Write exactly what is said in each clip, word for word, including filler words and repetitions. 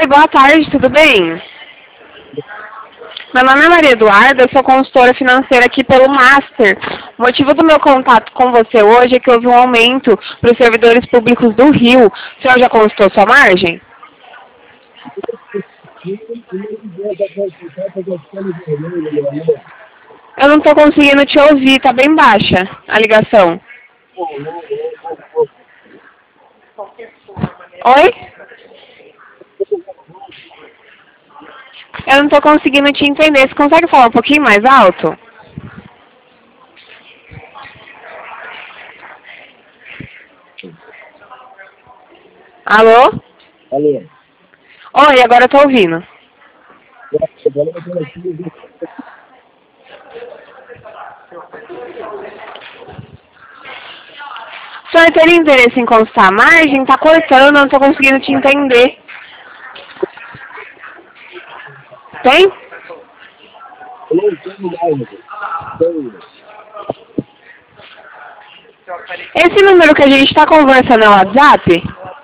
Oi, boa tarde, tudo bem? Meu nome é Maria Eduarda, eu sou consultora financeira aqui pelo Master. O motivo do meu contato com você hoje é que houve um aumento para os servidores públicos do Rio. O senhor já consultou sua margem? Eu não estou conseguindo te ouvir, tá bem baixa a ligação. Oi? Eu não estou conseguindo te entender. Você consegue falar um pouquinho mais alto? Alô? Alô? Oi, agora eu tô ouvindo. Agora eu tô aqui. O senhor teria interesse em consultar a margem? Tá cortando, eu não tô conseguindo te entender. Tem? Eu não tenho mais. Tenho. Esse número que a gente tá conversando é o WhatsApp?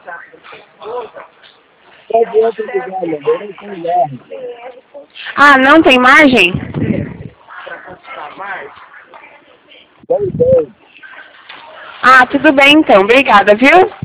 Só adianta ligar, mano. Eu não tenho mais. Ah, não tem margem? Não tenho. Ah, tudo bem então. Obrigada, viu?